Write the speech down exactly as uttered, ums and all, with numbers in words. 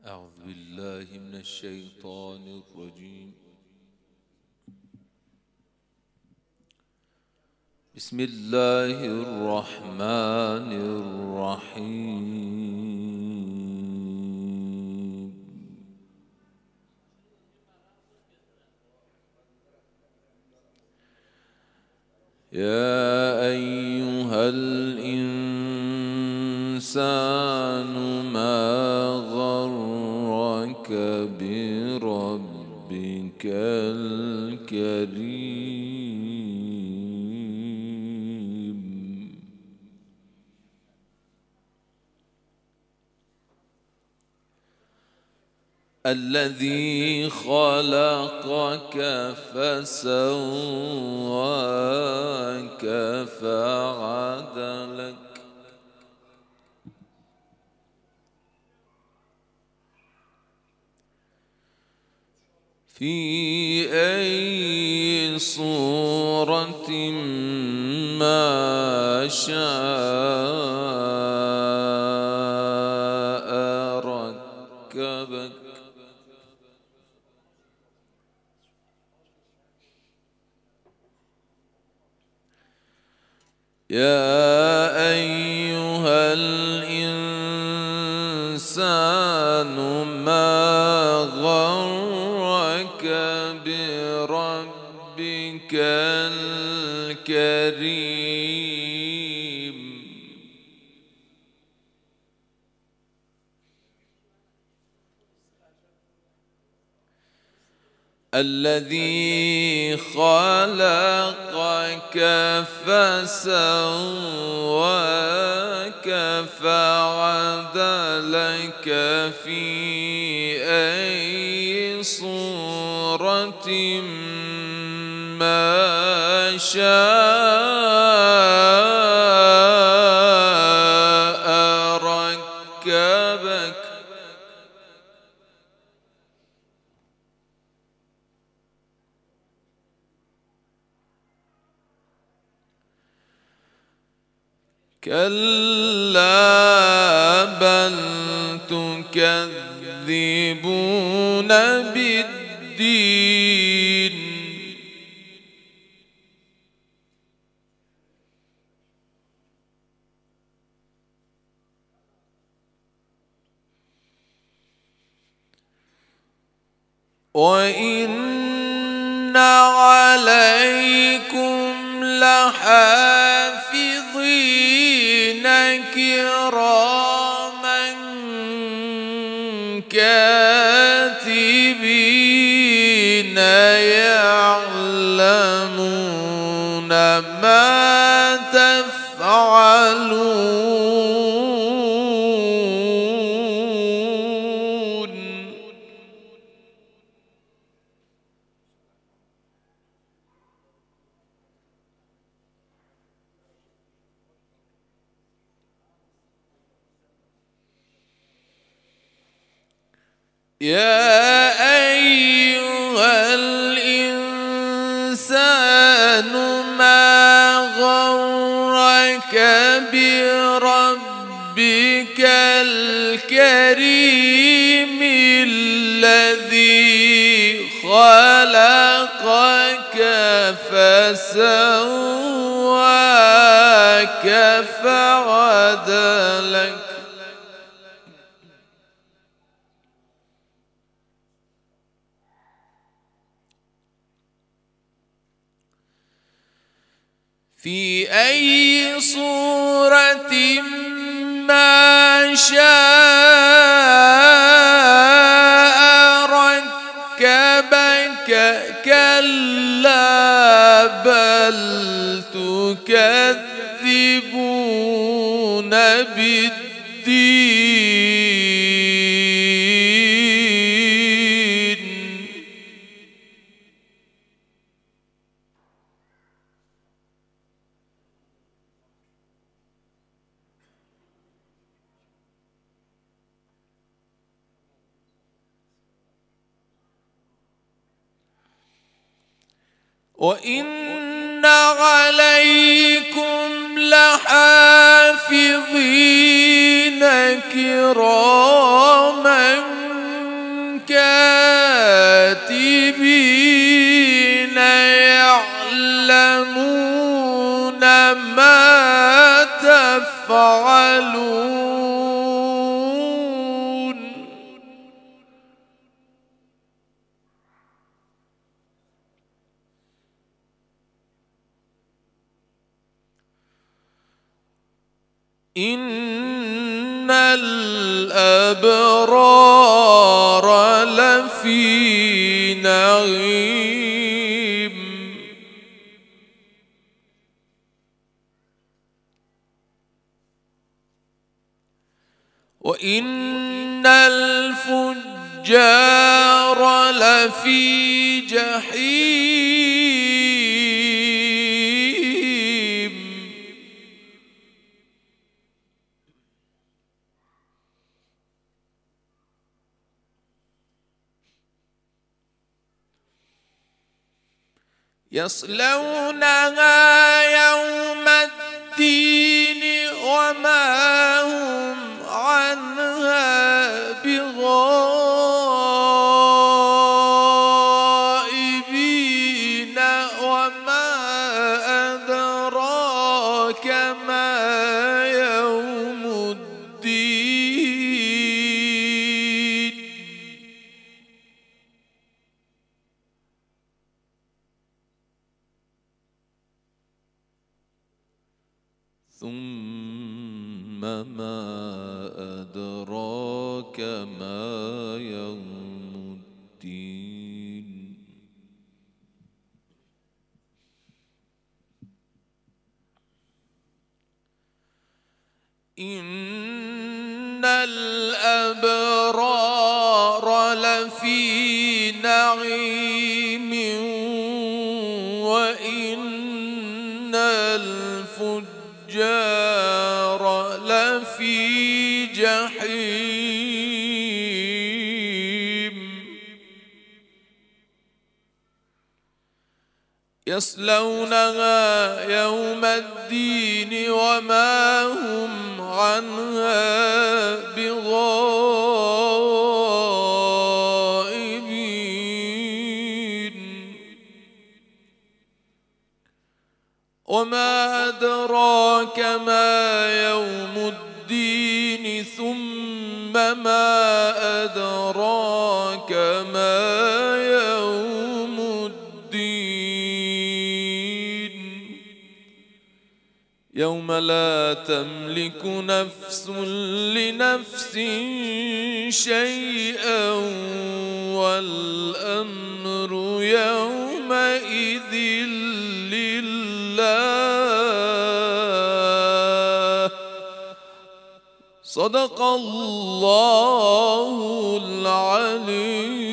أعوذ بالله من الشيطان الرجيم. بسم الله الرحمن الرحيم. يا أيها الإنسان ما غرك بربك الكريم الذي خلقك فسواك فعدلك في أي صورة ما شاء ركبك يا أيها الإنسان ما غرك بربك الكريم الذي خلقك فسواك فعدلك في أي صورة ما شاء ركبك كلا بل تكذبون بالدين وإن عليكم لحافظين كراما كاتبين يعلمون ما تفعلون يا أيها الإنسان ما غرك بربك الكريم الذي خلقك فسواك فعدلك في أي صورة ما شاء ركبك كلا بل تكذبون بالدين وإن عليكم لحافظين كراما يعملون إن الأبرار لفي نعيم وإن الفجار لفي جحيم يصلونها يوم الدين وما هم عنها بغائبين وما أدراك ما يوم الدين ثم ما أدراك ما يوم الدين إن الأبرار لفي نعيم وإن الفجار لفي جحيم يصلونها يوم الدين وما هم عنها بغائبين وما أدراك ما يوم الدين ثم ما أدراك ما يوم الدين يوم لا تملك نفس لنفس شيئا والأمر يومئذ لله صدق الله العلي